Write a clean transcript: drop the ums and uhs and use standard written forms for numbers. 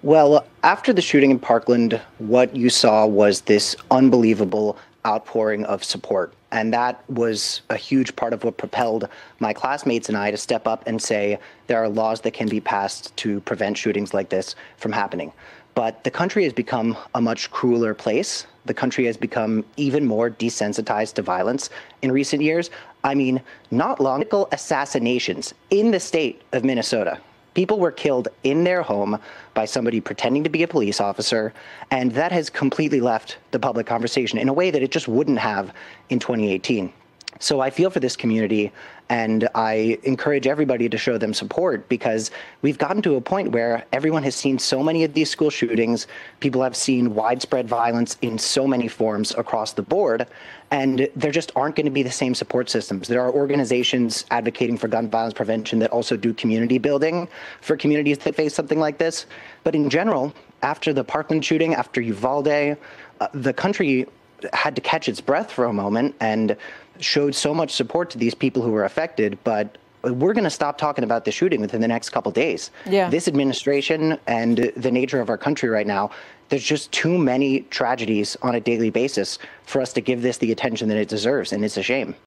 Well, after the shooting in Parkland, what you saw was this unbelievable outpouring of support. And that was a huge part of what propelled my classmates and I to step up and say there are laws that can be passed to prevent shootings like this from happening. But the country has become a much crueler place. The country has become even more desensitized to violence in recent years. I mean, not long ago, assassinations in the state of Minnesota. People were killed in their home by somebody pretending to be a police officer, and that has completely left the public conversation in a way that it just wouldn't have in 2018. So I feel for this community, and I encourage everybody to show them support because we've gotten to a point where everyone has seen so many of these school shootings. People have seen widespread violence in so many forms across the board, and there just aren't going to be the same support systems. There are organizations advocating for gun violence prevention that also do community building for communities that face something like this. But in general, after the Parkland shooting, after Uvalde, the country had to catch its breath for a moment and showed so much support to these people who were affected. But we're going to stop talking about the shooting within the next couple of days. Yeah. This administration and the nature of our country right now, there's just too many tragedies on a daily basis for us to give this the attention that it deserves, and it's a shame.